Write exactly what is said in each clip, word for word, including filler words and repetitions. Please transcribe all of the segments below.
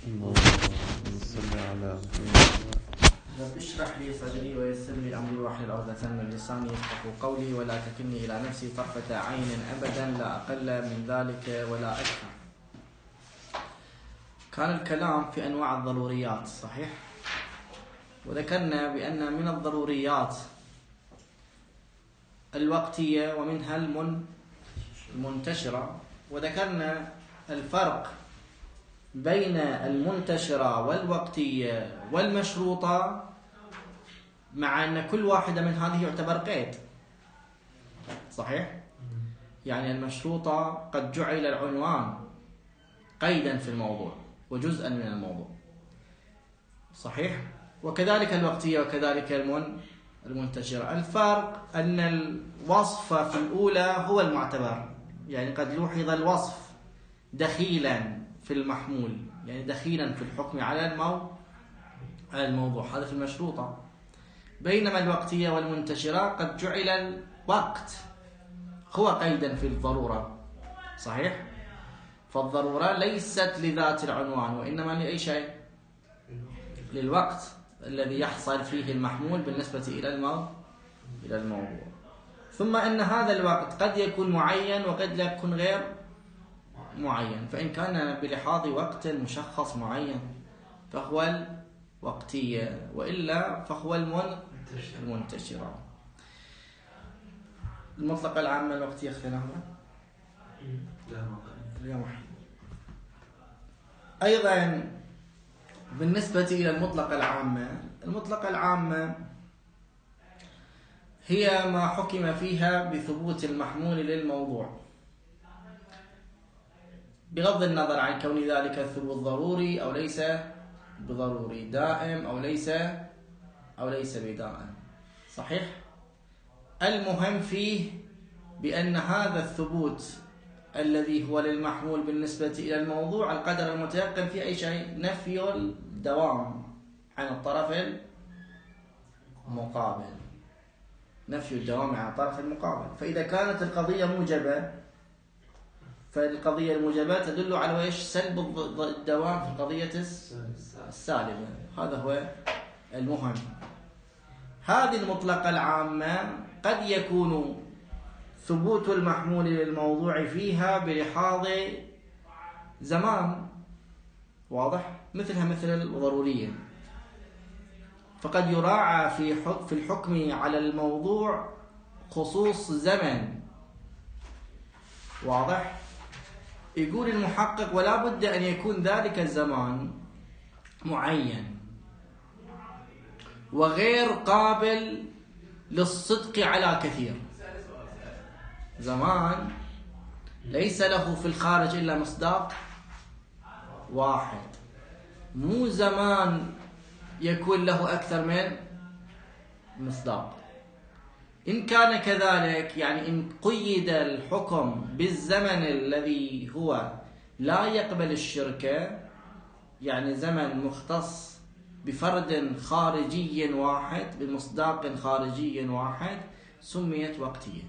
اللهم صل على محمد. رب اشرح لي صدري ويسر لي امري واحلل عقدة من لساني يفقهوا قولي ولا تكلني الى نفسي طرفة عين ابدا لا اقل من ذلك ولا اكثر. كان الكلام في انواع الضروريات صحيح؟ وذكرنا بان من الضروريات الوقتية ومنها المنتشرة، وذكرنا الفرق بين المنتشرة والوقتية والمشروطة، مع أن كل واحدة من هذه يعتبر قيد صحيح؟ يعني المشروطة قد جعل العنوان قيدا في الموضوع وجزءا من الموضوع صحيح؟ وكذلك الوقتية وكذلك المنتشرة. الفرق أن الوصف في الأولى هو المعتبر، يعني قد لوحظ الوصف دخيلا في المحمول، يعني دخيلا في الحكم على المو... على الموضوع، هذا في المشروطة. بينما الوقتية والمنتشرة قد جعل الوقت هو قيدا في الضرورة صحيح؟ فالضرورة ليست لذات العنوان وإنما لأي شيء، للوقت الذي يحصل فيه المحمول بالنسبة إلى المو... إلى الموضوع. ثم أن هذا الوقت قد يكون معين وقد لا يكون غير معين، فإن كان بلحاظ وقت مشخص معين فهو الوقتية، وإلا فهو المنتشرة. المطلقة العامة الوقتية اختناها لا محل. أيضا بالنسبة إلى المطلقة العامة، المطلقة العامة هي ما حكم فيها بثبوت المحمول للموضوع بغض النظر عن كون ذلك الثبوت ضروري أو ليس بضروري، دائم أو ليس أو ليس بدائم صحيح؟ المهم فيه بأن هذا الثبوت الذي هو للمحمول بالنسبة إلى الموضوع القدر المتيقن في أي شيء نفي الدوام عن الطرف المقابل، نفي الدوام عن الطرف المقابل. فإذا كانت القضية موجبة فالقضية الموجبة تدل على ايش؟ سلب الدوام في القضية السالبة. هذا هو المهم. هذه المطلقة العامة قد يكون ثبوت المحمول للموضوع فيها بلحاظ زمان واضح، مثلها مثل الضرورية، فقد يراعى في في الحكم على الموضوع خصوص زمن واضح. يقول المحقق ولا بد أن يكون ذلك الزمان معين وغير قابل للصدق على كثير، زمان ليس له في الخارج إلا مصداق واحد، مو زمان يكون له أكثر من مصداق. إن كان كذلك، يعني إن قيد الحكم بالزمن الذي هو لا يقبل الشركة، يعني زمن مختص بفرد خارجي واحد بمصداق خارجي واحد، سميت وقتية.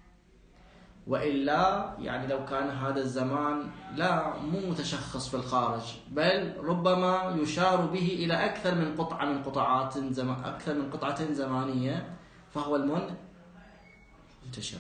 وإلا يعني لو كان هذا الزمان لا مو متشخص في الخارج، بل ربما يشار به إلى أكثر من قطعة من قطعات زمان أكثر من قطعة زمانية، فهو المنتشر.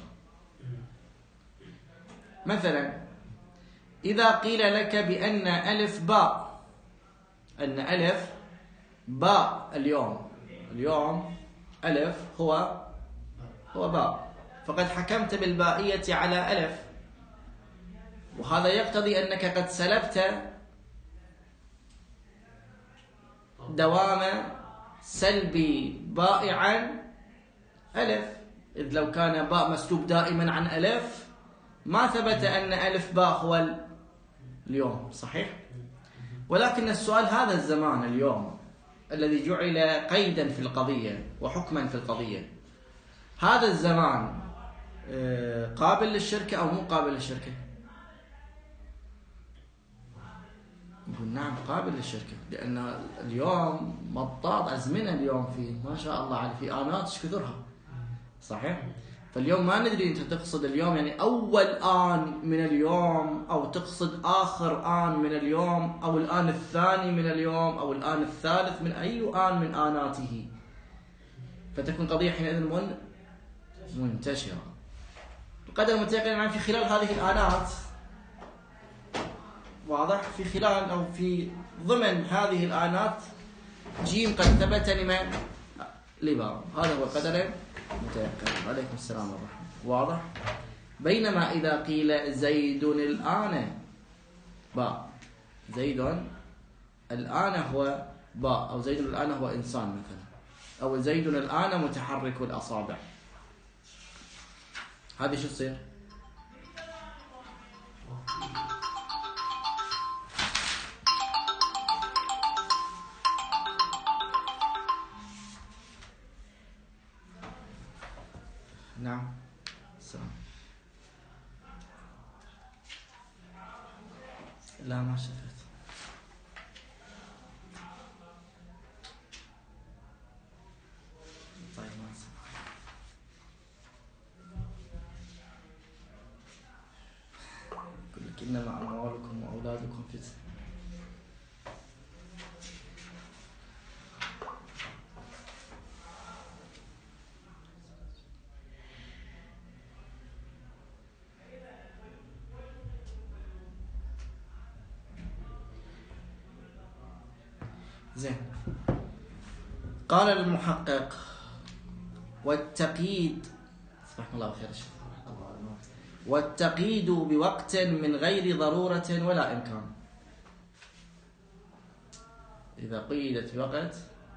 مثلا إذا قيل لك بأن ألف باء، أن ألف باء اليوم، اليوم ألف هو هو باء، فقد حكمت بالبائية على ألف، وهذا يقتضي أنك قد سلبت دوام سلبي باء عن ألف، إذ لو كان باء مسلوب دائما عن ألف ما ثبت أن ألف باء هو اليوم صحيح؟ ولكن السؤال هذا الزمان اليوم الذي جعل قيدا في القضية وحكما في القضية، هذا الزمان قابل للشركة أو مو قابل للشركة؟ نقول نعم قابل للشركة، لأن اليوم مطاط أزمنة اليوم فيه ما شاء الله على في آنات كثرها صحيح؟ فاليوم ما ندري أنت تقصد اليوم يعني أول آن من اليوم، أو تقصد آخر آن من اليوم، أو الآن الثاني من اليوم، أو الآن الثالث من أي آن من آناته. فتكون قضية حينئذ من منتشرة بقدر متيقن عن في خلال هذه الآنات، واضح، في خلال أو في ضمن هذه الآنات جيم قد ثبت لمن؟ لبعض. هذا هو القدر متيقن. عليكم السلام ورحمة. واضح. بينما إذا قيل زيد الآن باء، زيد الآن هو باء، أو زيد الآن هو إنسان مثلا، أو زيد الآن متحرك الأصابع، هذه شو تصير؟ نعم. السلام. لا ما شفت. طيب ما سمعت. يقول لك إنما أموالكم وأولادكم فتنة. زين. قال المحقق والتقييد، سبحان الله خير الشيخ، والتقييد بوقت من غير ضرورة ولا إمكان. إذا قيدت بوقت،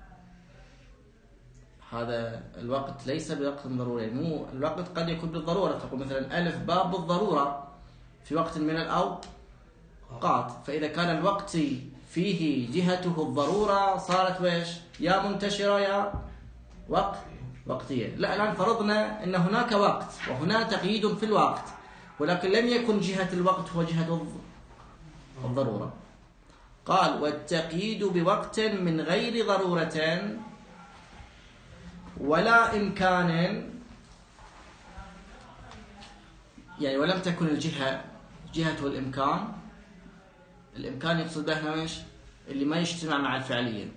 هذا الوقت ليس بوقت ضروري، مو الوقت قد يكون بالضرورة، تقول مثلا ألف باب بالضرورة في وقت من الأوقات، فإذا كان الوقت فيه جهته الضرورة صارت ويش؟ يا منتشرة يا وقت وقتية. لا، الآن فرضنا أن هناك وقت وهنا تقييد في الوقت، ولكن لم يكن جهة الوقت هو جهة الضرورة. قال والتقييد بوقت من غير ضرورة ولا إمكان، يعني ولم تكن الجهة جهة الإمكان. الإمكان يقصد به ايش؟ اللي ما يجتمع مع الفعلية،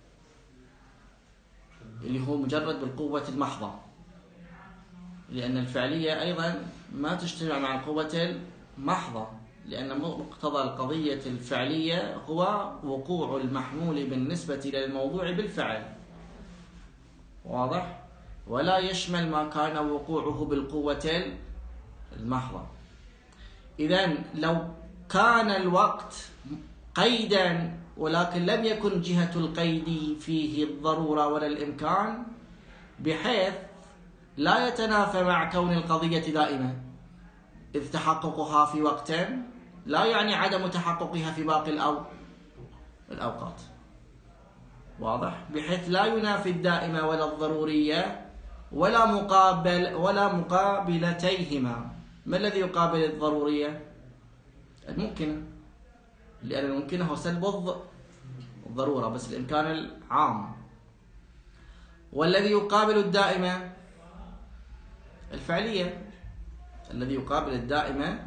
اللي هو مجرد بالقوة المحضة، لأن الفعلية أيضا ما تجتمع مع القوة المحضة، لأن مقتضى القضية الفعلية هو وقوع المحمول بالنسبة للموضوع بالفعل، واضح؟ ولا يشمل ما كان وقوعه بالقوة المحضة. إذن لو كان الوقت قيدا ولكن لم يكن جهة القيد فيه الضرورة ولا الإمكان، بحيث لا يتنافى مع كون القضية دائمة، إذ تحققها في وقت لا يعني عدم تحققها في باقي الأو... الأوقات، واضح؟ بحيث لا ينافي الدائمة ولا الضرورية ولا مقابل ولا مقابلتيهما. ما الذي يقابل الضرورية؟ الممكنة، لأن الممكنة هو سلب الضرورة بس الإمكان العام. والذي يقابل الدائمة الفعلية، الذي يقابل الدائمة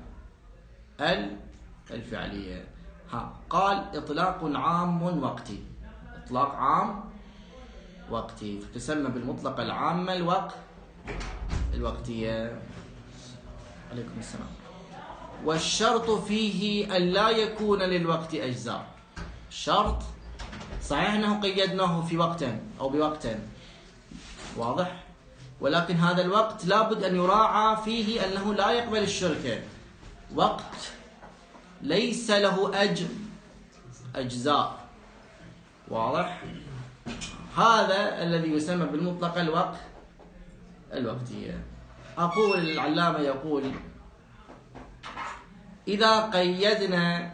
الفعلية. ها قال إطلاق عام وقتي، إطلاق عام وقتي، فتسمى بالمطلق العام الوقت الوقتية. عليكم السلام. والشرط فيه أن لا يكون للوقت أجزاء. الشرط صحيح أنه قيدناه في وقت أو بوقت، واضح؟ ولكن هذا الوقت لابد أن يراعى فيه أنه لا يقبل الشركة، وقت ليس له أج أجزاء، واضح؟ هذا الذي يسمى بالمطلق الوقت الوقتية. أقول العلامة يقول إذا قيدنا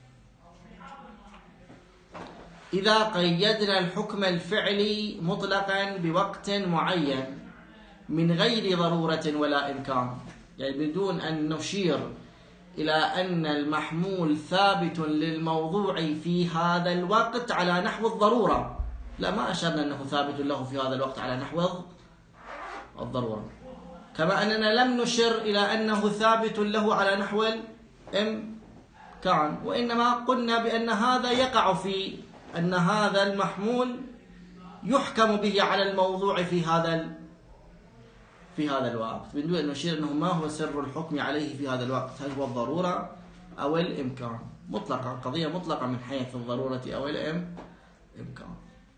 إذا قيدنا الحكم الفعلي مطلقا بوقت معين من غير ضرورة ولا إمكان، يعني بدون أن نشير إلى أن المحمول ثابت للموضوع في هذا الوقت على نحو الضرورة، لا، ما أشرنا أنه ثابت له في هذا الوقت على نحو الضرورة. كما أننا لم نشر إلى أنه ثابت له على نحو الإمكان، وإنما قلنا بأن هذا يقع في أن هذا المحمول يحكم به على الموضوع في هذا في هذا الوقت، من دون أن نشير أنه ما هو سر الحكم عليه في هذا الوقت، هل هو الضرورة أو الإمكان. مطلقة، قضية مطلقة من حيث الضرورة أو الإمكان.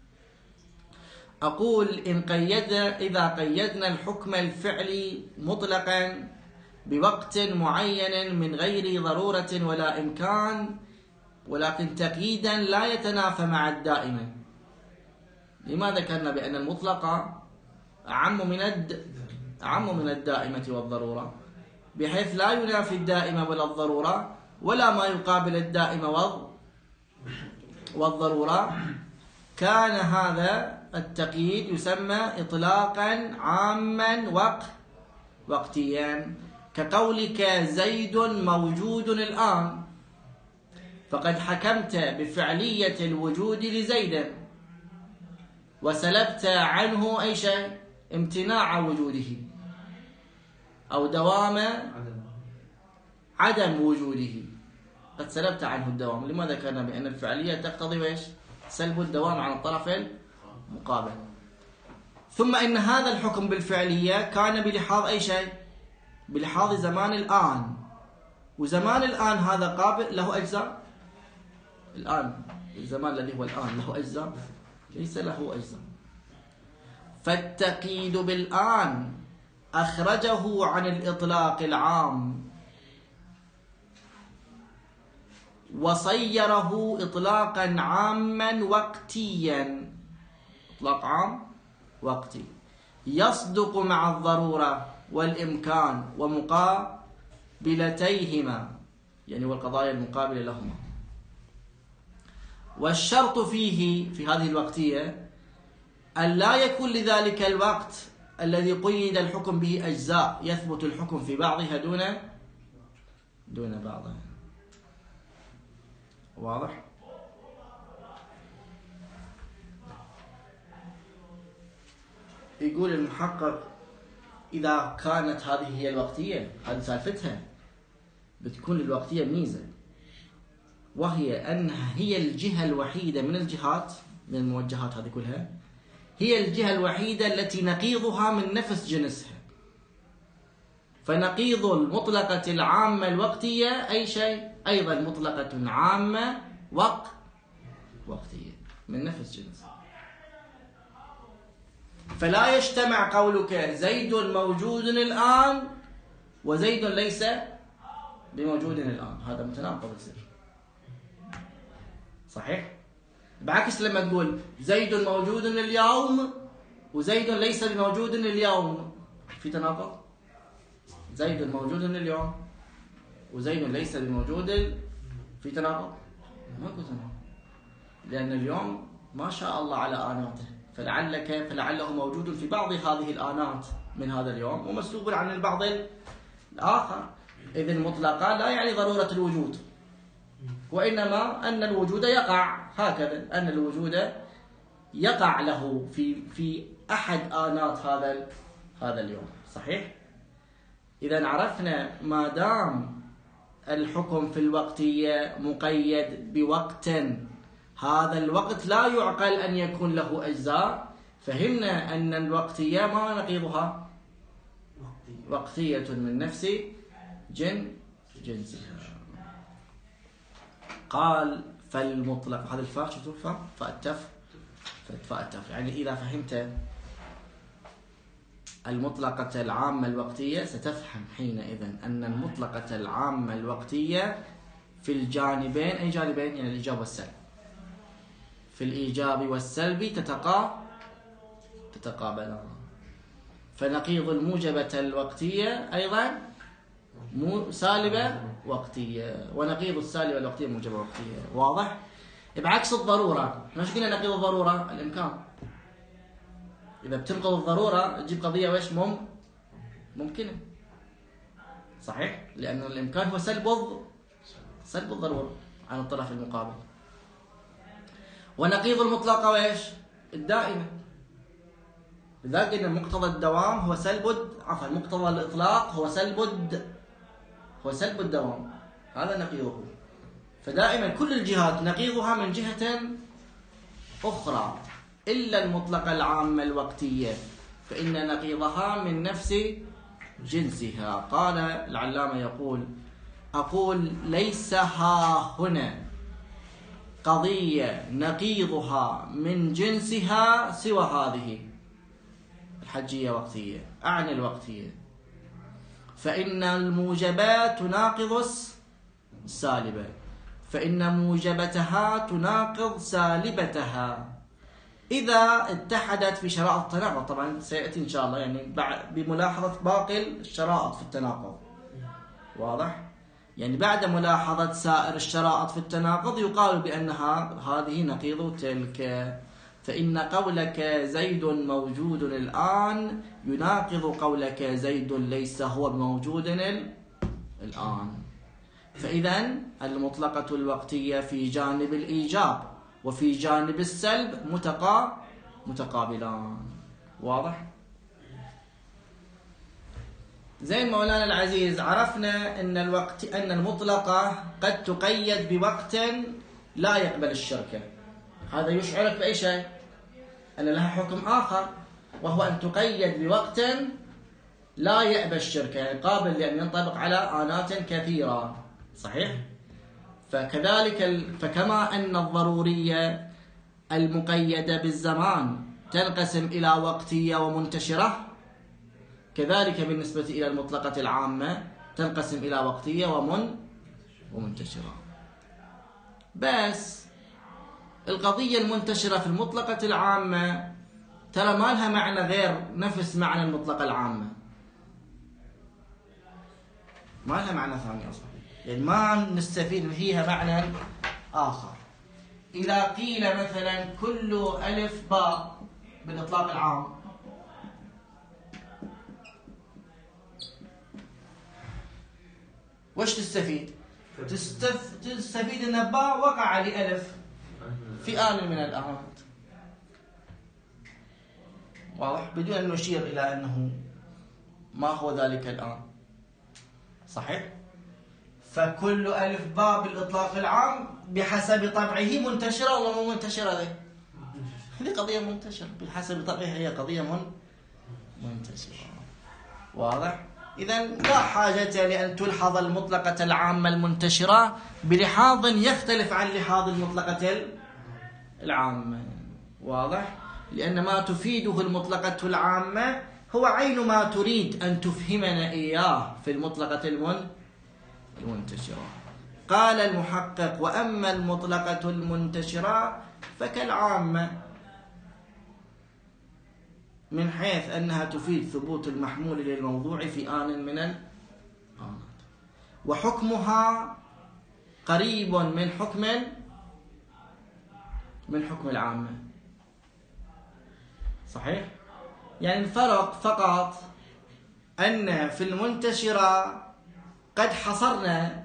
أقول إن قيدنا إذا قيدنا الحكم الفعلي مطلقا بوقت معين من غير ضرورة ولا إمكان، ولكن تقييدا لا يتنافى مع الدائمة. لماذا ذكرنا بأن المطلقة أعم من الد... أعم من الدائمة والضرورة، بحيث لا ينافي الدائمة ولا الضرورة ولا ما يقابل الدائمة والضرورة. كان هذا التقييد يسمى إطلاقا عاما وق... وقتيا، كقولك زيد موجود الآن، فقد حكمت بفعلية الوجود لزيد وسلبت عنه أي شيء، امتناع وجوده أو دوام عدم وجوده، قد سلبت عنه الدوام. لماذا كان بأن الفعلية تقتضي ويش؟ سلب الدوام عن الطرف المقابل. ثم إن هذا الحكم بالفعلية كان بلحاظ أي شيء؟ بلحاظ زمان الآن، وزمان الآن هذا قابل له أجزاء. الآن الزمان الذي هو الآن له أجزاء؟ ليس له أجزاء. فالتقييد بالآن أخرجه عن الإطلاق العام وصيره إطلاقا عاما وقتيا، إطلاق عام وقتي يصدق مع الضرورة والإمكان ومقابلتيهما، يعني والقضايا المقابلة لهما. والشرط فيه في هذه الوقتية أن لا يكون لذلك الوقت الذي قيد الحكم به أجزاء يثبت الحكم في بعضها دون دون بعضها. واضح؟ يقول المحقق إذا كانت هذه هي الوقتية، هذه سالفتها، بتكون الوقتية ميزة، وهي أنها هي الجهة الوحيدة من الجهات، من الموجهات هذه كلها، هي الجهة الوحيدة التي نقيضها من نفس جنسها. فنقيض المطلقة العامة الوقتية أي شيء؟ أيضا مطلقة عامة وق وقتية من نفس جنسها. فلا يجتمع قولك زيد موجود الآن وزيد ليس بموجود الآن، هذا متناقض يصير. صحيح؟ بعكس لما تقول زيد موجود اليوم وزيد ليس بموجود اليوم، في تناقض؟ زيد موجود اليوم وزيد ليس بموجود، في تناقض؟ ماكو تناقض، لأن اليوم ما شاء الله على آناته، فلعلك فلعله موجود في بعض هذه الآنات من هذا اليوم ومسلوب عن البعض الآخر. إذن مطلقا لا يعني ضرورة الوجود، وإنما أن الوجود يقع، هكذا أن الوجود يقع له في في أحد آنات هذا هذا اليوم. صحيح؟ إذا عرفنا ما دام الحكم في الوقتية مقيد بوقت، هذا الوقت لا يعقل أن يكون له أجزاء، فهمنا أن الوقتية ما نقيضها؟ وقتية من نفس جن جنسها. قال فالمطلق، هذا الفاء شفتوا الفاء؟ فاء التف، فاء التف، يعني إذا فهمت المطلقة العامة الوقتية ستفهم حينئذ أن المطلقة العامة الوقتية في الجانبين، أي جانبين؟ يعني الإيجاب والسلب، في الإيجاب والسلب تتقا تتقابلان. فنقيض الموجبة الوقتية أيضا مو سالبة وقتية، ونقيض السالبة الوقتية موجبة وقتية. واضح؟ بعكس الضرورة، احنا ايش قلنا نقيض الضرورة؟ الإمكان. إذا بتنقض الضرورة تجيب قضية ويش مم ممكنة. صحيح؟ لأن الإمكان هو سلب سلب الضرورة عن الطرف المقابل. ونقيض المطلقة ويش؟ الدائمة. لذلك قلنا مقتضى الدوام هو سلب عفوا مقتضى الإطلاق هو سلب هو سلب الدوام، هذا نقيضه. فدائما كل الجهات نقيضها من جهة أخرى إلا المطلقة العامة الوقتية فإن نقيضها من نفس جنسها. قال العلامة يقول: أقول ليس ها هنا قضية نقيضها من جنسها سوى هذه الحجية وقتية، أعني الوقتية، فإن الموجبات تناقض السالبة، فإن موجبتها تناقض سالبتها إذا اتحدت في شرائط التناقض. طبعا سيأتي إن شاء الله يعني بملاحظة باقي الشرائط في التناقض، واضح؟ يعني بعد ملاحظة سائر الشرائط في التناقض يقال بأنها هذه نقيض تلك. فإن قولك زيد موجود الآن يناقض قولك زيد ليس هو موجود الآن. فإذا المطلقة الوقتية في جانب الإيجاب وفي جانب السلب متقا متقابلان، واضح؟ زين مولانا العزيز، عرفنا أن الوقت أن المطلقة قد تقيد بوقت لا يقبل الشركة. هذا يشعرك بأي شيء؟ أن لها حكم آخر وهو أن تقيد بوقت لا يأبى الشركة، يعني قابل لأن ينطبق على آنات كثيرة، صحيح؟ فكذلك فكما أن الضرورية المقيدة بالزمان تنقسم إلى وقتية ومنتشرة، كذلك بالنسبة إلى المطلقة العامة تنقسم إلى وقتية ومن ومنتشرة. بس القضية المنتشرة في المطلقة العامة ترى ما لها معنى غير نفس معنى المطلقة العامة، ما لها معنى ثاني أصلا، يعني ما نستفيد فيها معنى آخر. إذا قيل مثلا كل ألف باء بالإطلاق العام، وش تستفيد؟ تستف... تستفيد أن باء وقع لألف في آن من الآنات، واضح؟ بدون أن نشير إلى أنه ما هو ذلك الآن، صحيح؟ فكل ألف باء بالإطلاق العام بحسب طبعه منتشرة ولا مو منتشرة؟ ذي هذه قضية منتشرة بحسب طبعها، هي قضية من منتشرة، واضح؟ إذا لا حاجة لأن تلحظ المطلقة العامة المنتشرة بلحاظ يختلف عن لحاظ المطلقة العامة، واضح؟ لأن ما تفيده المطلقة العامة هو عين ما تريد أن تفهمنا إياه في المطلقة المنتشرة. قال المحقق: وأما المطلقة المنتشرة فكالعامة من حيث أنها تفيد ثبوت المحمول للموضوع في آن من الآنات، وحكمها قريب من حكم من حكم العامة، صحيح؟ يعني الفرق فقط أن في المنتشرة قد حصرنا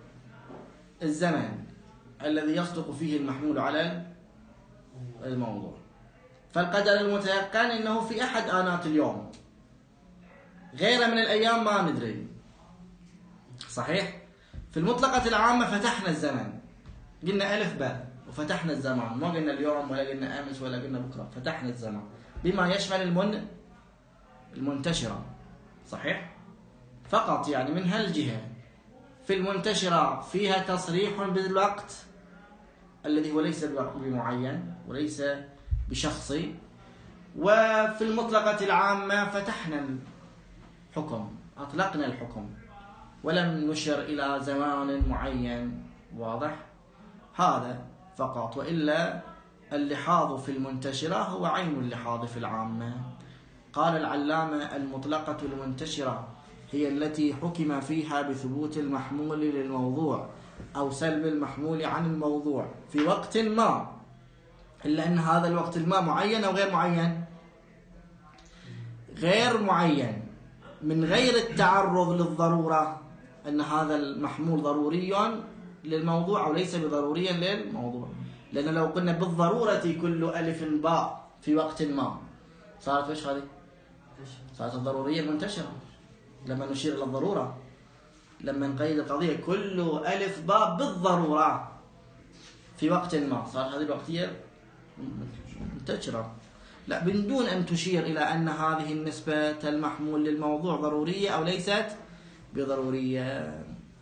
الزمن الذي يصدق فيه المحمول على الموضوع، فالقدر المتيقن أنه في أحد آنات اليوم، غير من الأيام ما ندري، صحيح؟ في المطلقة العامة فتحنا الزمن، قلنا ألف باء وفتحنا الزمان، ما قلنا اليوم ولا قلنا أمس ولا قلنا بكرة، فتحنا الزمان بما يشمل المن المنتشرة، صحيح؟ فقط يعني من هالجهة. في المنتشرة فيها تصريح بالوقت الذي هو ليس بوقت معين وليس بشخصي، وفي المطلقة العامة فتحنا الحكم، أطلقنا الحكم ولم نشر إلى زمان معين، واضح؟ هذا فقط، وإلا اللحاظ في المنتشرة هو عين اللحاظ في العامة. قال العلامة: المطلقة المنتشرة هي التي حكم فيها بثبوت المحمول للموضوع أو سلب المحمول عن الموضوع في وقت ما، إلا أن هذا الوقت الما معين أو غير معين؟ غير معين، من غير التعرض للضرورة أن هذا المحمول ضروري للموضوع أو ليس بضروريا للموضوع. لأن لو قلنا بالضرورة كل ألف باء في وقت ما، صارت وش هذه؟ صارت الضرورية المنتشرة لما نشير إلى الضرورة، لما نقيد القضية كل ألف باء بالضرورة في وقت ما، صارت هذه الوقتية منتشرة. لا، بدون أن تشير إلى أن هذه النسبة المحمول للموضوع ضرورية أو ليست بضرورية،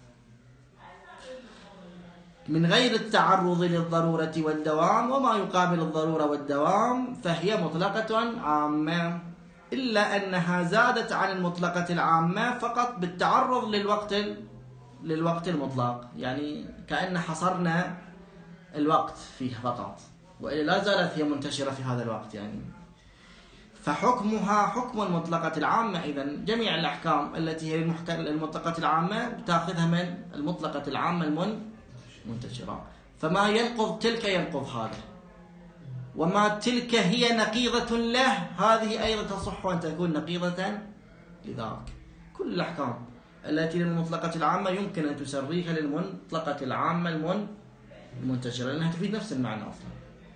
من غير التعرض للضرورة والدوام. وما يقابل الضرورة والدوام فهي مطلقة عامة، إلا أنها زادت عن المطلقة العامة فقط بالتعرض للوقت للوقت المطلق، يعني كأن حصرنا الوقت فيه فقط، وإلا لا زالت هي منتشرة في هذا الوقت يعني. فحكمها حكم المطلقة العامة. إذن جميع الأحكام التي هي المطلقة العامة بتاخذها من المطلقة العامة المنتشرة، فما ينقض تلك ينقض هذا، وما تلك هي نقيضة له هذه أيضا تصح أن تكون نقيضة لذاك. كل الأحكام التي للمطلقة العامة يمكن أن تسريها للمطلقة العامة المنتشرة، لأنها تفيد نفس المعنى أصلا.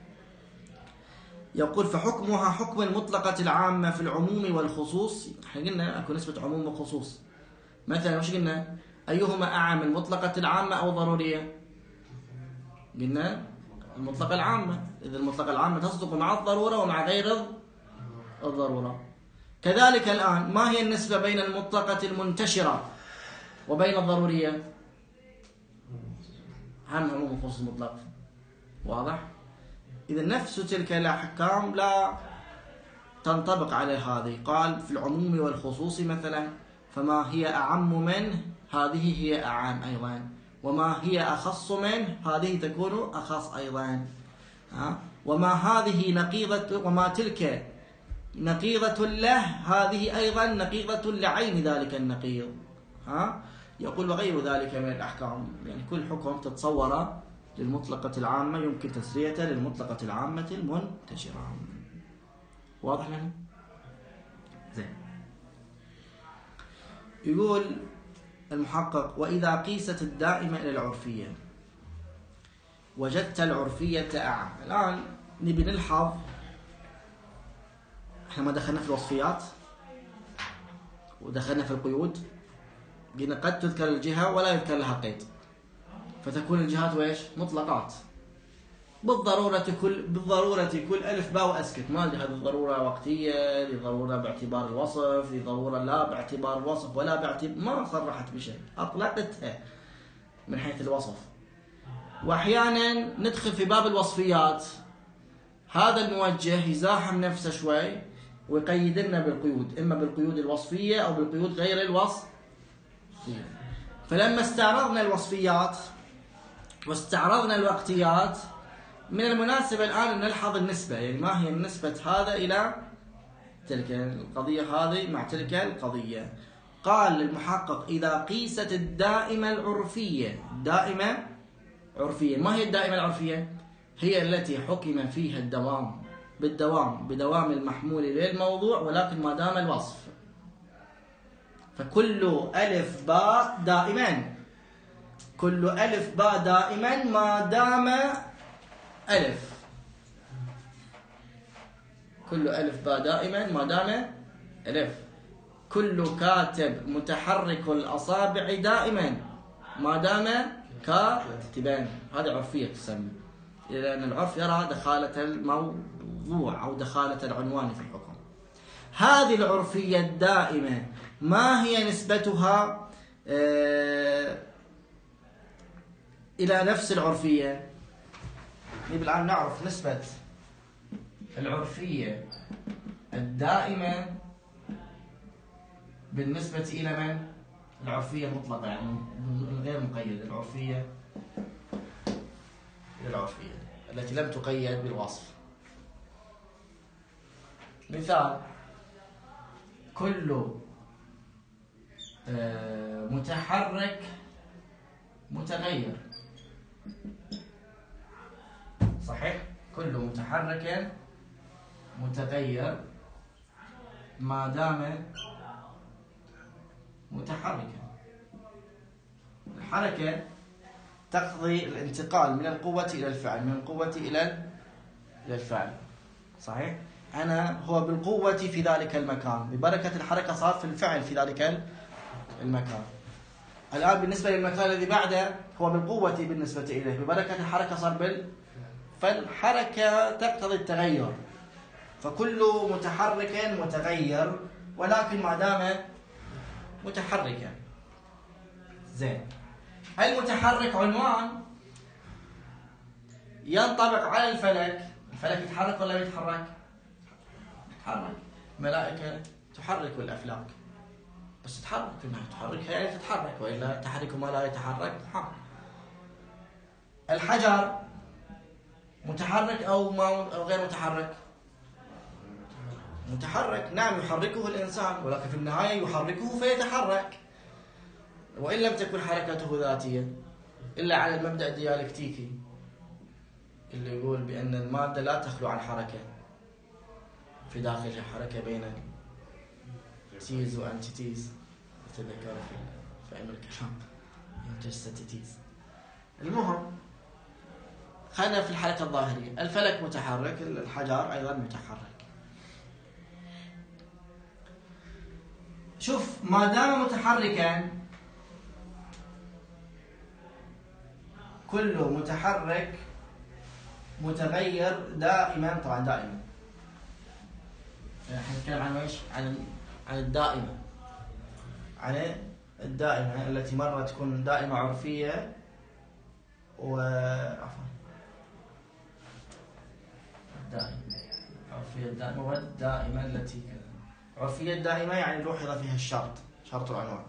يقول فحكمها حكم المطلقة العامة في العموم والخصوص. احنا قلنا أكو نسبة عموم وخصوص، مثلا وش قلنا؟ أيهما أعم، المطلقة العامة أو ضرورية؟ قلنا المطلقة العامة. إذا المطلقة العامة تصدق مع الضرورة ومع غير الضرورة. كذلك الآن ما هي النسبة بين المطلقة المنتشرة وبين الضرورية؟ هم عموم وخصوص مطلق، واضح؟ إذا نفس تلك الأحكام لا تنطبق على هذه. قال في العموم والخصوص مثلا، فما هي أعم منه هذه هي أعم أيضا، وما هي أخص منه هذه تكون أخص أيضا. ها؟ وما هذه نقيضة وما تلك نقيضة له هذه أيضا نقيضة لعين ذلك النقيض. ها؟ يقول وغير ذلك من الأحكام، يعني كل حكم تتصوره للمطلقة العامة يمكن تسريته للمطلقة العامة المنتشرة. واضح لنا؟ زين. يقول المحقق وإذا قيست الدائمة إلى العرفية وجدت العرفية أعم. الآن نبي نلحظ، احنا ما دخلنا في الوصفيات ودخلنا في القيود، قلنا قد تذكر الجهة ولا يذكر لها قيد، فتكون الجهات وإيش؟ مطلقات. بالضرورة كل بالضرورة كل ألف باء وأسكت، ما هذه الضرورة وقتية، هذه ضرورة باعتبار الوصف، هذه ضرورة لا باعتبار الوصف ولا باعتبار، ما صرحت بشيء، أطلقتها من حيث الوصف. وأحيانا ندخل في باب الوصفيات، هذا الموجه يزاحم نفسه شوي ويقيد لنا بالقيود، إما بالقيود الوصفية أو بالقيود غير الوصفية. فلما استعرضنا الوصفيات واستعرضنا الوقتيات، من المناسب الآن أن نلحظ النسبة، يعني ما هي نسبة هذا إلى تلك القضية هذه مع تلك القضية. قال المحقق إذا قيست الدائمة العرفية، دائمة عرفية، ما هي الدائمة العرفية؟ هي التي حكم فيها الدوام بالدوام بدوام المحمول للموضوع ولكن ما دام الوصف. فكل ألف باء دائما، كل ألف باء دائما ما دام ألف، كل ألف باء دائما ما دام ألف. كل كاتب متحرك الأصابع دائما ما دام كاتبان. هذه عرفية تسمى، لأن العرف يرى دخالة الموضوع أو دخالة العنوان في الحكم. هذه العرفية الدائمة ما هي نسبتها آه إلى نفس العرفية؟ نبي الآن نعرف نسبة العرفية الدائمة بالنسبة إلى من؟ العرفية المطلقة، يعني غير مقيدة، العرفية العرفية التي لم تقيد بالوصف. مثال: كل متحرك متغير. صحيح؟ كل متحرك متغير ما دام متحركا. الحركة تقضي الانتقال من القوة إلى الفعل، من القوة إلى إلى الفعل. صحيح؟ أنا هو بالقوة في ذلك المكان، ببركة الحركة صار في الفعل في ذلك المكان. الآن بالنسبة للمكان الذي بعده هو بالقوة بالنسبة إليه، ببركة الحركة صار بال فالحركة تقتضي التغير، فكل متحرك متغير، ولكن ما دام متحركا. زين، المتحرك عنوان ينطبق على الفلك. الفلك يتحرك ولا يتحرك؟ يتحرك. ملائكة تحرك الأفلاك، بس تحرك، انها تحركها يعني تتحرك، والا تحرك ما لا يتحرك تحرك. الحجر متحرك او ما او غير متحرك؟ متحرك، نعم يحركه الانسان، ولكن في النهايه يحركه فيتحرك، وان لم تكن حركته ذاتيه الا على المبدا الديالكتيكي اللي يقول بان الماده لا تخلو عن حركه، في داخلها حركه بين تيز وانتيتيز، تذكر في في علم الكلام انترستيتيز. المهم خلينا في الحركه الظاهريه. الفلك متحرك، الحجر ايضا متحرك. شوف، ما دام متحركا كل متحرك متغير دائما، طبعا دائما احنا نتكلم عن ايش؟ عن عن الدائمة، عن الدائمة التي مرة تكون دائمة عرفية و عفوا الدائمة عرفية الدائمة والدائمة التي كذا. عرفية الدائمة يعني لوحظ فيها الشرط، شرط العنوان.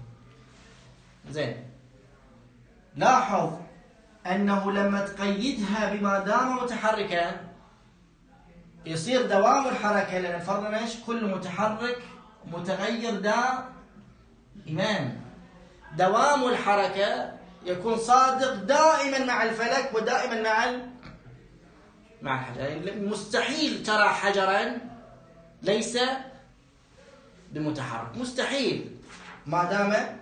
زين، لاحظ أنه لما تقيدها بما دام متحركا يصير دوام الحركة، لأن فرضنا ايش؟ كل متحرك متغير دائما. دوام الحركة يكون صادق دائما مع الفلك ودائما مع ال... مع الحجر. يعني مستحيل ترى حجرا ليس بمتحرك، مستحيل ما دام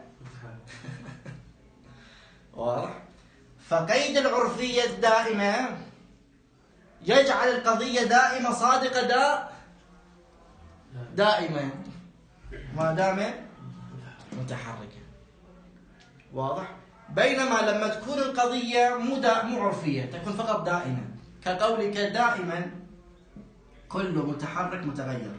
واضح. فقيد العرفية الدائمة يجعل القضية دائمة صادقة دا دائما ما دام متحركة. واضح؟ بينما لما تكون القضية مو مو عرفية، تكون فقط دائما، كقولك دائما كل متحرك متغير.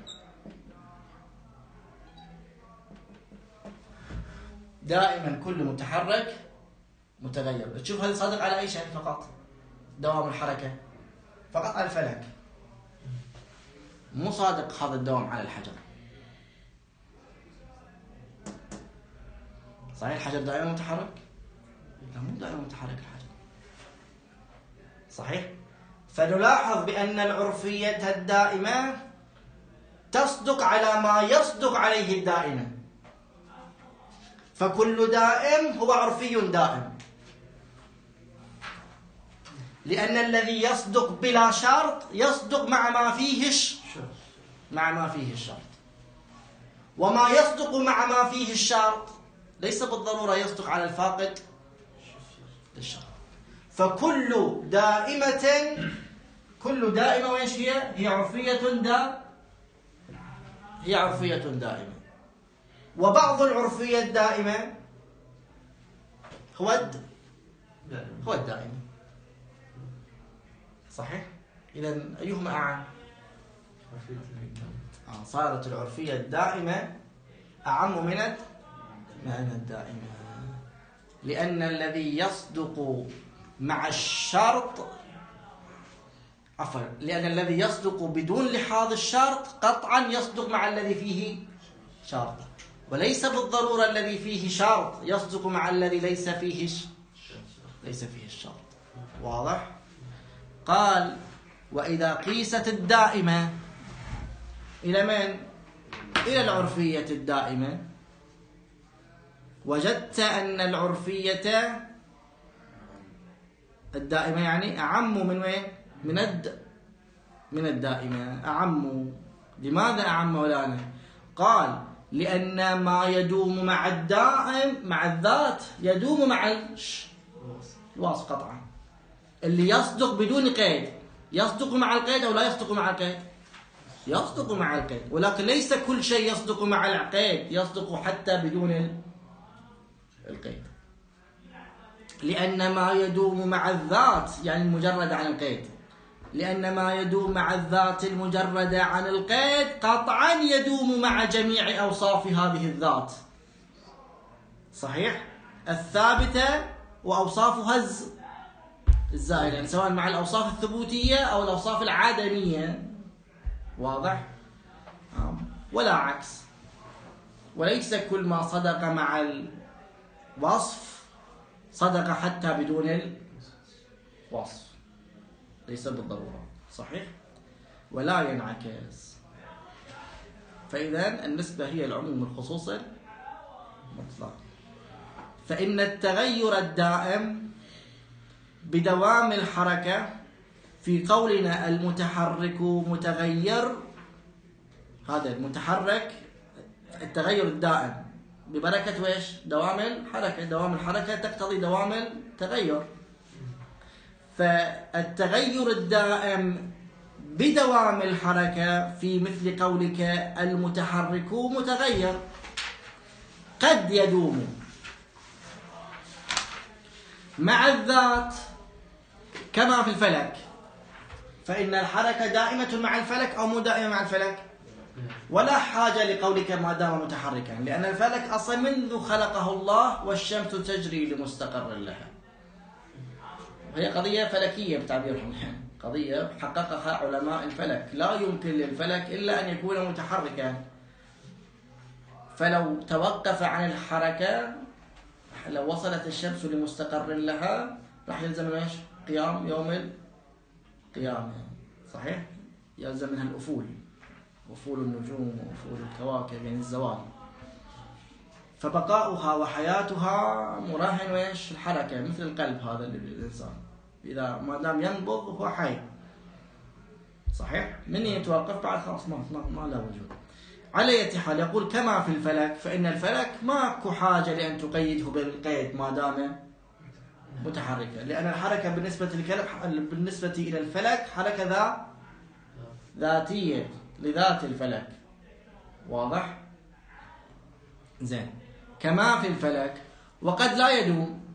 دائما كل متحرك متغير. تشوف هذا صادق على أي شيء؟ فقط دوام الحركة، فقط على الفلك. مو صادق هذا الدوام على الحجر. صحيح الحجر دائما متحرك؟ لا، مو دائما متحرك الحجر. صحيح؟ فنلاحظ بأن العرفية الدائمة تصدق على ما يصدق عليه الدائمة، فكل دائم هو عرفي دائم، لأن الذي يصدق بلا شرط يصدق مع ما فيه مع ما فيه الشرط، وما يصدق مع ما فيه الشرط ليس بالضرورة يصدق على الفاقد للشرط. فكل دائمة كل دائمة وإيش هي؟ هي عرفية دا هي عرفية دائمة. وبعض العرفية الدائمة هو الد... هو الدائمة. صحيح؟ إذا أيهما أعم؟ آه صارت العرفية الدائمة أعم من من الدائمة، لأن الذي يصدق مع الشرط عفوا لأن الذي يصدق بدون لحاظ الشرط قطعا يصدق مع الذي فيه شرط، وليس بالضرورة الذي فيه شرط يصدق مع الذي ليس فيه ليس فيه الشرط. واضح؟ قال: وإذا قيست الدائمة إلى من؟ إلى العرفية الدائمة، وجدت أن العرفية الدائمة يعني أعم من وين؟ من الد من الدائمة. أعم. لماذا أعم مولانا؟ قال: لأن ما يدوم مع الدائم مع الذات يدوم مع الوصف قطعا. اللي يصدق بدون قيد يصدق مع القيد أو لا يصدق مع القيد؟ يصدق مع القيد، ولكن ليس كل شيء يصدق مع القيد يصدق حتى بدون القيد، لأن ما يدوم مع الذات يعني المجرد عن القيد، لأن ما يدوم مع الذات المجردة عن القيد قطعا يدوم مع جميع أوصاف هذه الذات، صحيح؟ الثابتة وأوصافها الزائلة، يعني سواء مع الأوصاف الثبوتية أو الأوصاف العدمية، واضح؟ ولا عكس، وليس كل ما صدق مع الوصف صدق حتى بدون الوصف، ليس بالضرورة، صحيح؟ ولا ينعكس. فإذا النسبة هي العموم الخصوص المطلق. فإن التغير الدائم بدوام الحركة في قولنا المتحرك متغير، هذا المتحرك التغير الدائم ببركة ويش؟ دوام الحركة، دوام الحركة تقتضي دوام التغير. فالتغير الدائم بدوام الحركة في مثل قولك المتحرك متغير قد يدوم مع الذات كما في الفلك، فإن الحركة دائمة مع الفلك أو مو دائمة مع الفلك، ولا حاجة لقولك ما دام متحركا، لأن الفلك أصلا منذ خلقه الله والشمس تجري لمستقر لها، وهي قضية فلكية بتعبيرهم، قضية حققها علماء الفلك، لا يمكن للفلك إلا أن يكون متحركا، فلو توقف عن الحركة لو وصلت الشمس لمستقر لها راح يلزم ايش؟ قيام يوم القيامة، صحيح؟ يلزم منها الأفول، أفول النجوم وأفول الكواكب، يعني الزوال، فبقاؤها وحياتها مراهن ويش؟ الحركة، مثل القلب هذا اللي بالإنسان، إذا ما دام ينبض هو حي، صحيح؟ من يتوقف بعد خلاص ما ما, ما له وجود. على أي حال يقول كما في الفلك، فإن الفلك ماكو حاجة لأن تقيده بالقيد ما دام متحركا، لأن الحركة بالنسبة للكلب بالنسبة إلى الفلك حركة ذا ذاتية لذات الفلك، واضح؟ زين. كما في الفلك وقد لا يدوم،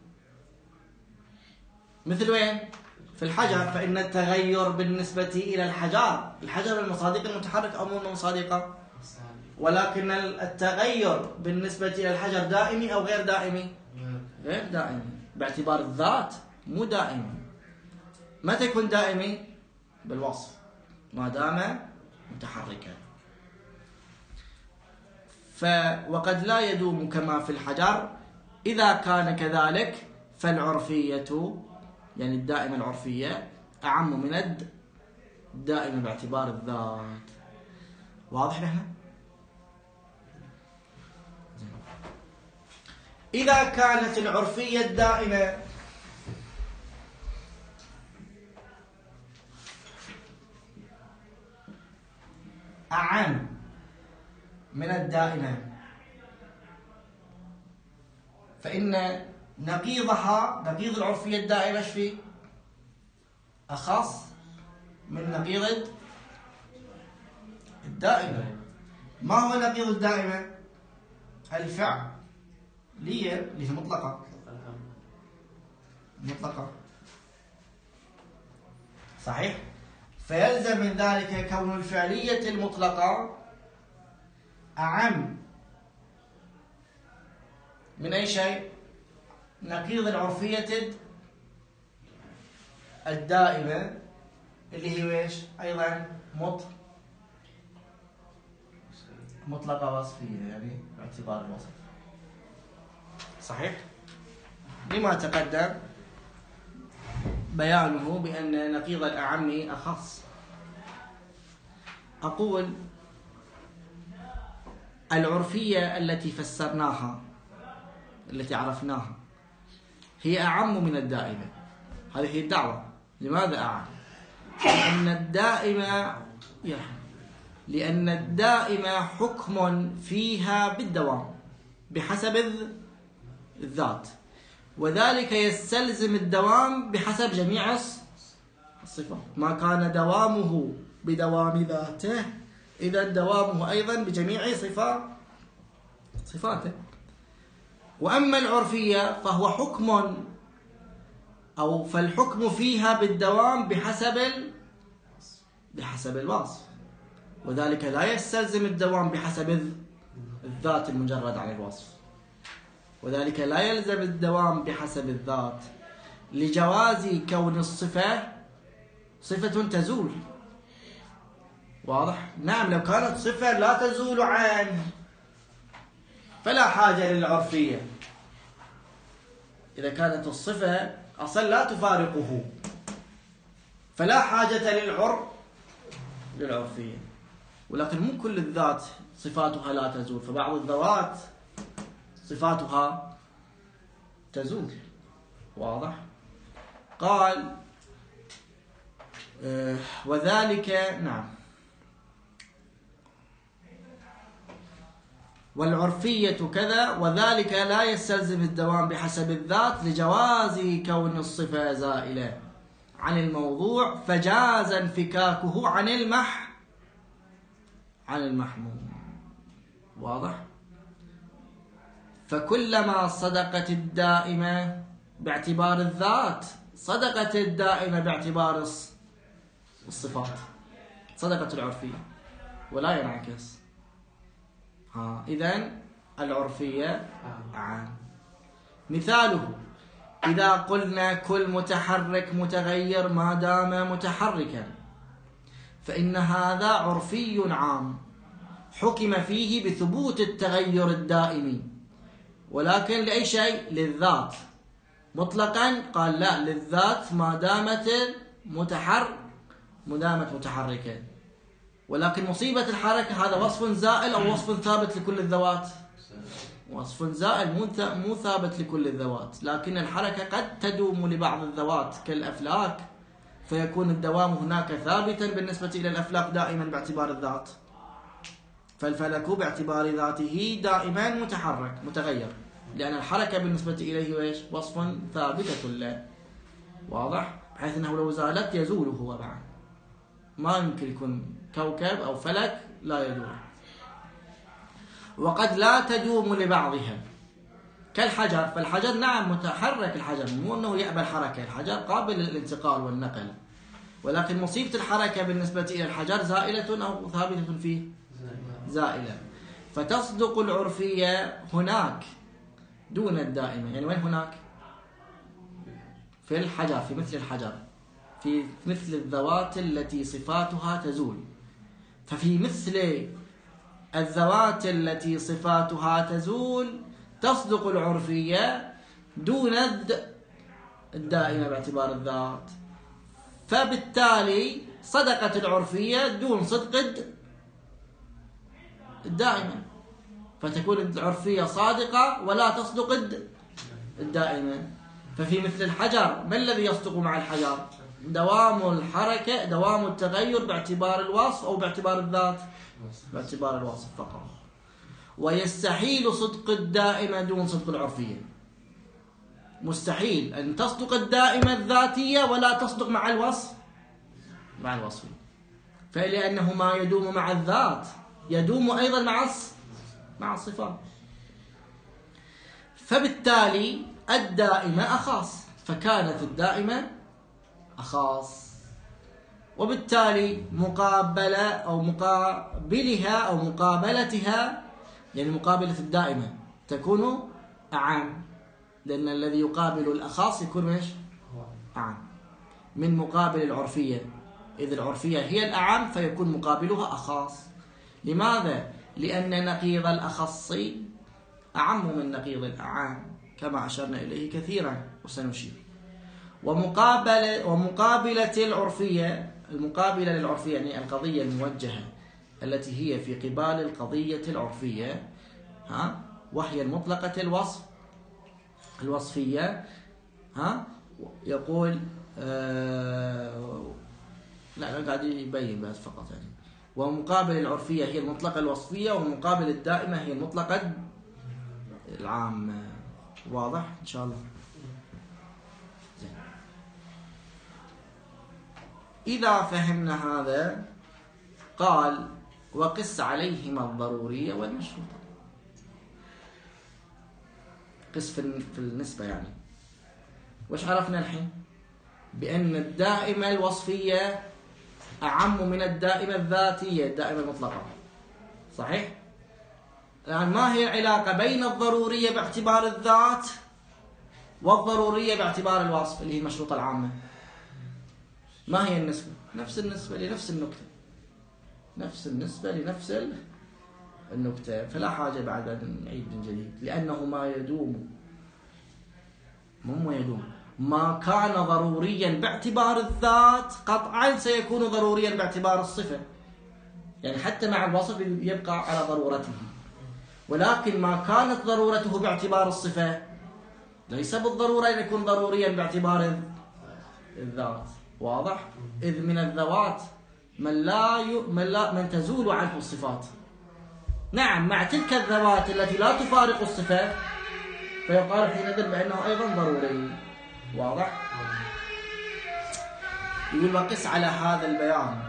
مثل وين؟ في الحجر، فإن التغير بالنسبة إلى الحجر، الحجر المصادق المتحرك أو مو مصادقة، ولكن التغير بالنسبة إلى الحجر دائمي أو غير دائمي؟ غير دائمي باعتبار الذات، مو دائمي. متى يكون دائمي؟ بالوصف، ما دام متحركا. ف وقد لا يدوم كما في الحجر، إذا كان كذلك فالعرفية يعني الدائمة العرفية أعم من الدائمة باعتبار الذات. واضح لهنا؟ إذا كانت العرفية الدائمة أعم من الدائمة، فإن نقيضها نقيض العرفية الدائمة ايش فيه؟ أخص من نقيض الدائمة. ما هو نقيض الدائمة؟ الفعل ليه اللي هي مطلقة مطلقة، صحيح؟ فيلزم من ذلك كون الفعلية المطلقة أعم من أي شيء؟ نقيض العرفية الدائمة اللي هي ايش؟ أيضا مط مطلقة وصفية، يعني باعتبار الوصف، صحيح؟ لما تقدم بيانه بأن نقيض الأعم أخص. أقول العرفية التي فسرناها التي عرفناها هي أعم من الدائمة، هذه هي الدعوة. لماذا أعم؟ لأن الدائمة لأن الدائمة حكم فيها بالدوام بحسب الذات، وذلك يستلزم الدوام بحسب جميع الصفات. ما كان دوامه بدوام ذاته إذا دوامه أيضا بجميع صفات صفاته. وأما العرفية فهو حكم أو فالحكم فيها بالدوام بحسب ال... بحسب الوصف، وذلك لا يستلزم الدوام بحسب الذات المجرد عن الوصف، وذلك لا يلزم الدوام بحسب الذات لجواز كون الصفة صفة تزول. واضح؟ نعم، لو كانت صفة لا تزول عنه فلا حاجة للعرفية. إذا كانت الصفة أصلا لا تفارقه فلا حاجة للعرف للعرفية. ولكن مو كل الذات صفاتها لا تزول، فبعض الذوات صفاتها تزول. واضح؟ قال آه وذلك نعم والعرفية كذا، وذلك لا يستلزم الدوام بحسب الذات لجواز كون الصفة زائلة عن الموضوع، فجاز انفكاكه عن المح عن المحمول. واضح؟ فكلما صدقت الدائمة باعتبار الذات صدقت الدائمة باعتبار الصفات، صدقت العرفية ولا ينعكس. ها إذن العرفية عام. مثاله إذا قلنا كل متحرك متغير ما دام متحركا فإن هذا عرفي عام حكم فيه بثبوت التغير الدائمي، ولكن لأي شيء؟ للذات مطلقا. قال لا، للذات ما دامت متحرك ما دامت متحركة. ولكن مصيبة الحركة هذا وصف زائل أو وصف ثابت لكل الذوات؟ وصف زائل مو ثابت لكل الذوات، لكن الحركة قد تدوم لبعض الذوات كالأفلاك، فيكون الدوام هناك ثابتا بالنسبة إلى الأفلاك دائما باعتبار الذات، فالفلك باعتبار ذاته دائما متحرك متغير، لأن الحركة بالنسبة إليه إيش؟ وصف ثابتة له. واضح؟ بحيث أنه لو زالت يزول هو بعد، ما يمكن يكون كوكب أو فلك لا يدور. وقد لا تدوم لبعضها كالحجر، فالحجر نعم متحرك، الحجر مو أنه يقبل حركة، الحجر قابل للانتقال والنقل، ولكن مصيبة الحركة بالنسبة إلى الحجر زائلة أو ثابتة فيه؟ زائلة. فتصدق العرفية هناك دون الدائمة. يعني وين هناك؟ في الحجر، في مثل الحجر، في مثل الذوات التي صفاتها تزول. ففي مثل الذوات التي صفاتها تزول تصدق العرفية دون الدائمة باعتبار الذات، فبالتالي صدقت العرفية دون صدق الدائمة، فتكون العرفية صادقة ولا تصدق الدائمة. ففي مثل الحجر ما الذي يصدق مع الحجر؟ دوام الحركة، دوام التغير باعتبار الوصف أو باعتبار الذات؟ باعتبار الوصف فقط. ويستحيل صدق الدائمة دون صدق العرفية. مستحيل أن تصدق الدائمة الذاتية ولا تصدق مع الوصف مع الوصف، فلأنه ما يدوم مع الذات يدوم أيضا مع مع الصفات. فبالتالي الدائمة أخاص، فكانت الدائمة أخاص، وبالتالي مقابلة أو مقابلها أو مقابلتها، يعني مقابلة الدائمة تكون أعم، لأن الذي يقابل الأخاص يكون إيش؟ أعم من مقابل العرفية، إذ العرفية هي الأعم فيكون مقابلها أخاص. لماذا؟ لأن نقيض الأخص أعم من نقيض الأعام كما أشرنا إليه كثيرا وسنشير. ومقابلة ومقابلة العرفية، المقابلة للعرفية يعني القضية الموجهة التي هي في قبال القضية العرفية، ها، وهي المطلقة الوصف الوصفية، ها، يقول آه لا لا قاعد يبين بس فقط يعني. ومقابل العرفية هي المطلقة الوصفية، ومقابل الدائمة هي المطلقة العامة. واضح إن شاء الله؟ زين. إذا فهمنا هذا، قال وقس عليهما الضرورية والمشروطة. قس في النسبة يعني. وش عرفنا الحين؟ بأن الدائمة الوصفية أعم من الدائمة الذاتية الدائمة المطلقة. صحيح؟ الآن ما هي العلاقة بين الضرورية باعتبار الذات والضرورية باعتبار الوصف اللي هي المشروطة العامة؟ ما هي النسبة؟ نفس النسبة لنفس النكتة. نفس النسبة لنفس النكتة، فلا حاجة بعد أن نعيد من جديد، لأنه ما يدوم مو ما يدوم ما كان ضروريا باعتبار الذات قطعا سيكون ضروريا باعتبار الصفة. يعني حتى مع الوصف يبقى على ضرورته، ولكن ما كانت ضرورته باعتبار الصفة ليس بالضرورة أن يكون ضروريا باعتبار الذات. واضح؟ إذ من الذوات من لا ي... من, لا... من تزول عنه الصفات. نعم، مع تلك الذوات التي لا تفارق الصفة فيقال حينئذ بأنه أيضا ضروري. واضح؟ يقول وقس على هذا البيان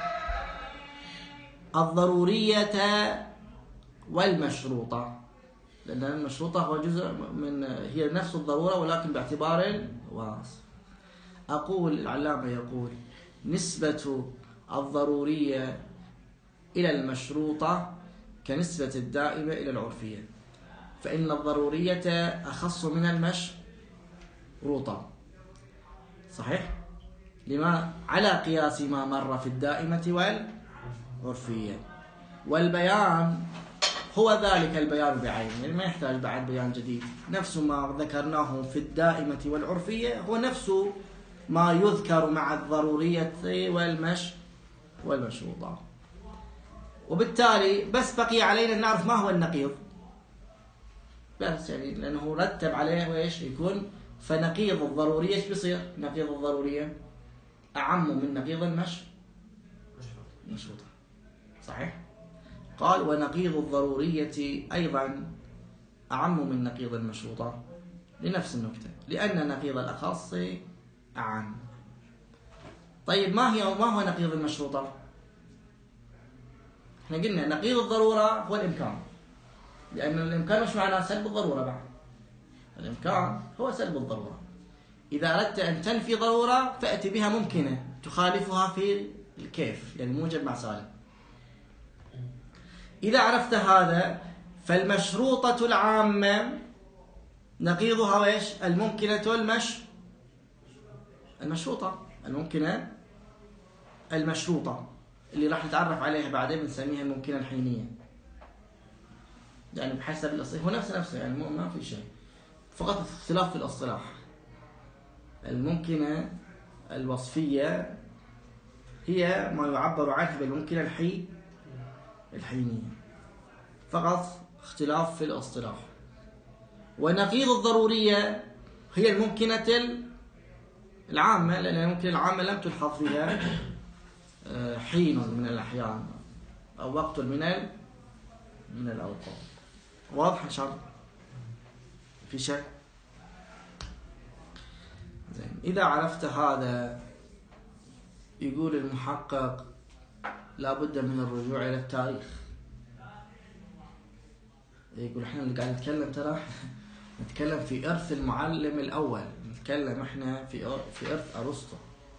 الضرورية والمشروطة، لأن المشروطة هو جزء من هي نفس الضرورة ولكن باعتبار الوصف. أقول العلامة يقول نسبة الضرورية إلى المشروطة كنسبة الدائمة إلى العرفية، فإن الضرورية أخص من المشروطة. صحيح؟ لما على قياس ما مر في الدائمة والعرفية، والبيان هو ذلك البيان بعينه، يعني ما يحتاج بعد بيان جديد. نفس ما ذكرناه في الدائمة والعرفية هو نفس ما يذكر مع الضرورية والمش والمشروطة. وبالتالي بس بقي علينا نعرف ما هو النقيض بس، يعني لأنه رتب عليه وإيش يكون. فنقيض الضرورية إيش بيصير؟ نقيض الضرورية أعم من نقيض المش المشروطة. صحيح؟ قال ونقيض الضرورية أيضا أعم من نقيض المشروطة لنفس النكتة، لأن نقيض الأخص أعم. طيب ما هي أو ما هو نقيض المشروطة؟ احنا قلنا نقيض الضرورة هو الإمكان، لأن الإمكان مش معناه سلب الضرورة بعد. الإمكان هو سلب الضرورة. إذا أردت أن تنفي ضرورة فأتي بها ممكنة تخالفها في الكيف، يعني موجب مع سالب. إذا عرفت هذا فالمشروطة العامة نقيضها وإيش؟ الممكنة المش المشروطة الممكنة المشروطة اللي راح نتعرف عليها بعدين بنسميها الممكنة الحينية. يعني بحسب الأصل هو نفس نفسه، يعني ما في شيء، فقط اختلاف في الاصطلاح. الممكنة الوصفية هي ما يعبر عنها بالممكنة الحي الحينية، فقط اختلاف في الاصطلاح. ونقيض الضرورية هي الممكنة العامة، لأن الممكنة العامة لم تلحظ فيها حين من الأحيان أو وقت من من الأوقات. واضح إن شاء الله؟ في شيء؟ زين. إذا عرفت هذا يقول المحقق لا بد من الرجوع إلى التاريخ. يقول احنا اللي قاعد نتكلم ترى نتكلم في إرث المعلم الأول، نتكلم احنا في في إرث أرسطو.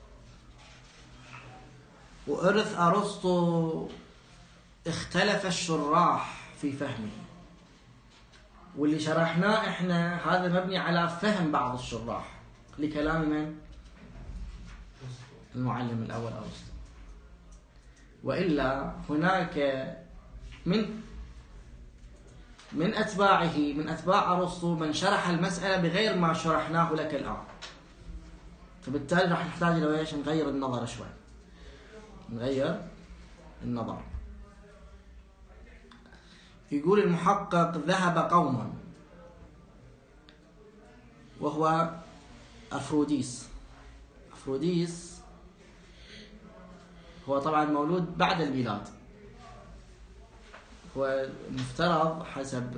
وإرث أرسطو اختلف الشراح في فهمه، واللي شرحناه احنا هذا مبني على فهم بعض الشراح لكلام من؟ المعلم الأول أرسطو. وإلا هناك من من أتباعه من أتباع أرسطو من شرح المسألة بغير ما شرحناه لك الآن، فبالتالي راح نحتاج لو ايش نغير النظر شوي، نغير النظر. يقول المحقق ذهب قوما، وهو أفروديس. أفروديس هو طبعا مولود بعد الميلاد، هو المفترض حسب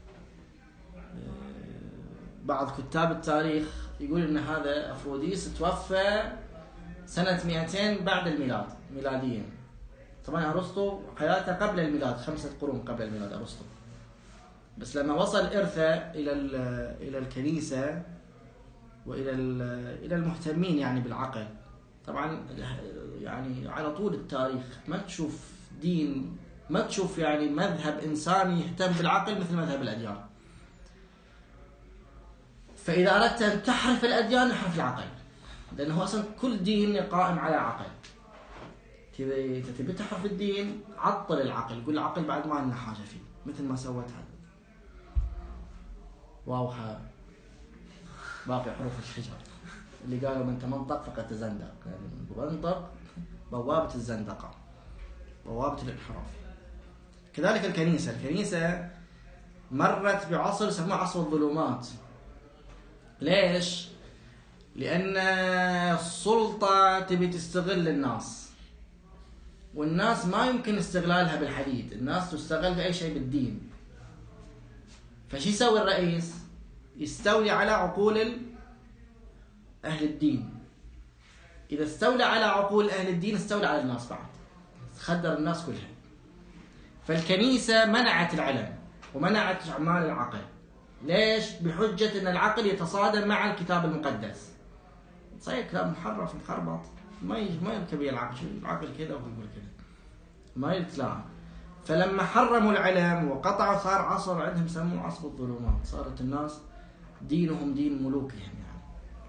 بعض كتاب التاريخ يقول ان هذا أفروديس توفى سنة مئتين بعد الميلاد ميلاديا، طبعا أرسطو حياته قبل الميلاد، خمسة قرون قبل الميلاد أرسطو. بس لما وصل إرثه إلى إلى الكنيسة وإلى إلى المهتمين يعني بالعقل، طبعا يعني على طول التاريخ ما تشوف دين، ما تشوف يعني مذهب إنساني يهتم بالعقل مثل مذهب الأديان. فإذا أردت أن تحرف الأديان احرف العقل، لأنه أصلا كل دين قائم على عقل. إذا تبي تحرف الدين عطل العقل، قول العقل بعد ما لنا حاجة فيه، مثل ما سوت هذا واوها باقي حروف الحجر اللي قالوا من تمنطق فقد تزندق، يعني منطق بوابة الزندقة، بوابة الانحراف. كذلك الكنيسة، الكنيسة مرت بعصر يسموه عصر الظلمات. ليش؟ لأن السلطة تبي تستغل الناس، والناس ما يمكن استغلالها بالحديد، الناس تستغل بأي شيء بالدين. فشي يسوي الرئيس؟ يستولي على عقول أهل الدين. إذا استولى على عقول أهل الدين استولى على الناس بعد، خدر الناس كلها. فالكنيسة منعت العلم ومنعت أعمال العقل. ليش؟ بحجة أن العقل يتصادم مع الكتاب المقدس. صحيح كلام محرف مخربط، ما ما يركب العقل، العقل كذا وهو يقول كذا، ما يتلاعب. فلما حرموا العلم وقطعوا صار عصر عندهم سموه عصر الظلمات، صارت الناس دينهم دين ملوكهم يعني.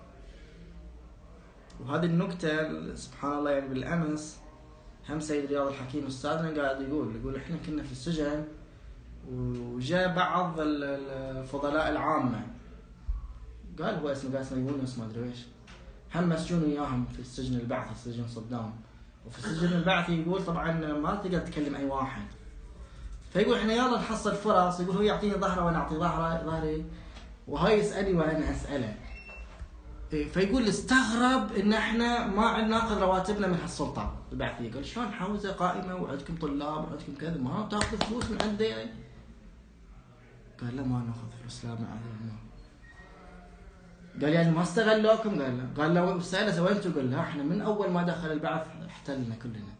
وهذه النكتة سبحان الله يعني بالأمس هم سيد رياض الحكيم أستاذنا قاعد يقول يقول إحنا كنا في السجن وجاء بعض الفضلاء العامة، قال هو اسمه قال اسمه يونس ما أدري إيش، هم مسجون وياهم في السجن البعثي، سجن صدام. وفي السجن البعثي يقول طبعا ما تقدر تكلم أي واحد، فيقول إحنا يلا نحصل فرص، يقول هو يعطيني ظهره وأنا أعطي ظهره ظهري، وهاي يسألني وأنا أسأله. فيقول استغرب إن إحنا ما عندنا ناخذ رواتبنا من هالسلطة البعثية. قال شلون حوزة قائمة وعندكم طلاب وعندكم كذا ما تاخذ فلوس من عندي؟ قال لا ما ناخذ فلوس، لا ما عندنا. قال يعني ما استغلوكم؟ قال لا. قال لو سأله سويتوا؟ قال لا احنا من اول ما دخل البعث احتلنا كلنا،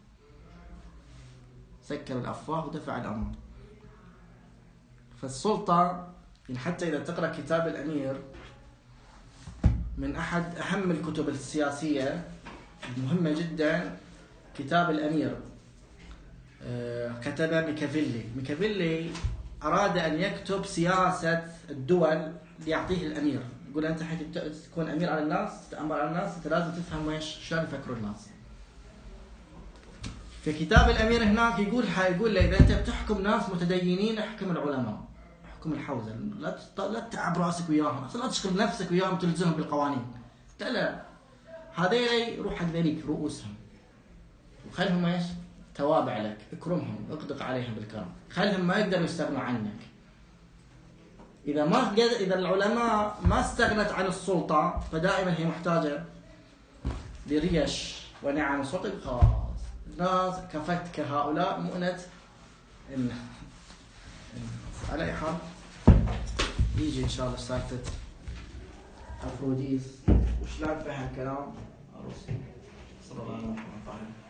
سكر الافواه ودفع الامان. فالسلطة يعني حتى اذا تقرا كتاب الامير من احد اهم الكتب السياسية المهمة جدا، كتاب الامير كتبه ميكافيلي. ميكافيلي اراد ان يكتب سياسة الدول ليعطيه الامير، يقول أنت حتى تكون أمير على الناس، تأمر على الناس، أنت لازم تفهم إيش شلون يفكروا الناس. في كتاب الأمير هناك يقول يقول له إذا أنت بتحكم ناس متدينين احكم العلماء، احكم الحوزة، لا لا تتعب راسك وياهم، أصلا لا تشغل نفسك وياهم تلزمهم بالقوانين. لا لا هذيل روح حق ذلك رؤوسهم وخلهم إيش توابع لك، اكرمهم، اقدق عليهم بالكرم، خلهم ما يقدروا يستغنوا عنك. إذا ما إذا العلماء ما استغنت عن السلطة فدائما هي محتاجة لريش ونعم السلطة، خلاص الناس كفت كهؤلاء مؤنة. إن على أي حال يجي إن شاء الله سالفة أفروديس وش لعب بها الكلام. صلى الله عليه وسلم.